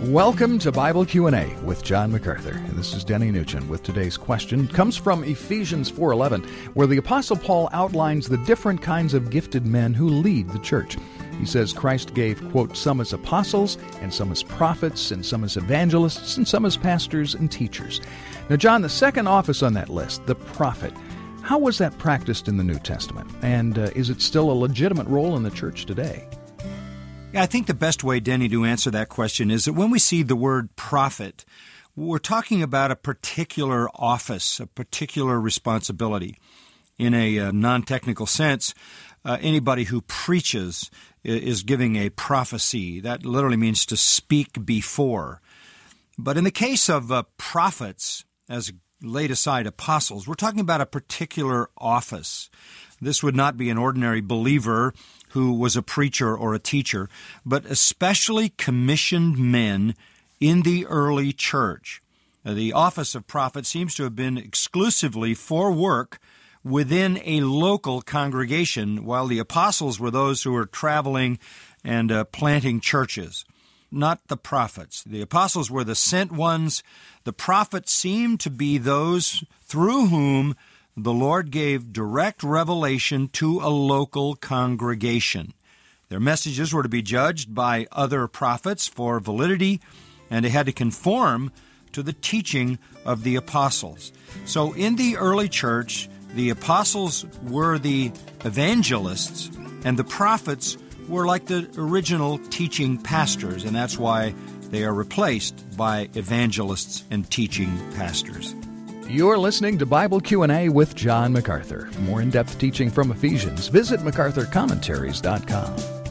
Welcome to Bible Q&A with John MacArthur. And this is Denny Nugent with today's question. It comes from Ephesians 4:11, where the Apostle Paul outlines the different kinds of gifted men who lead the church. He says Christ gave, quote, some as apostles, and some as prophets, and some as evangelists, and some as pastors and teachers. Now, John, the second office on that list, the prophet, how was that practiced in the New Testament? And is it still a legitimate role in the church today? Yeah, I think the best way, Denny, to answer that question is that when we see the word prophet, we're talking about a particular office, a particular responsibility. In a non-technical sense, anybody who preaches is giving a prophecy. That literally means to speak before. But in the case of prophets, as laid aside apostles, we're talking about a particular office. This would not be an ordinary believer who was a preacher or a teacher, but especially commissioned men in the early church. The office of prophet seems to have been exclusively for work within a local congregation, while the apostles were those who were traveling and planting churches, not the prophets. The apostles were the sent ones. The prophets seemed to be those through whom the Lord gave direct revelation to a local congregation. Their messages were to be judged by other prophets for validity, and they had to conform to the teaching of the apostles. So in the early church, the apostles were the evangelists, and the prophets were like the original teaching pastors, and that's why they are replaced by evangelists and teaching pastors. You're listening to Bible Q&A with John MacArthur. For more in-depth teaching from Ephesians, visit MacArthurCommentaries.com.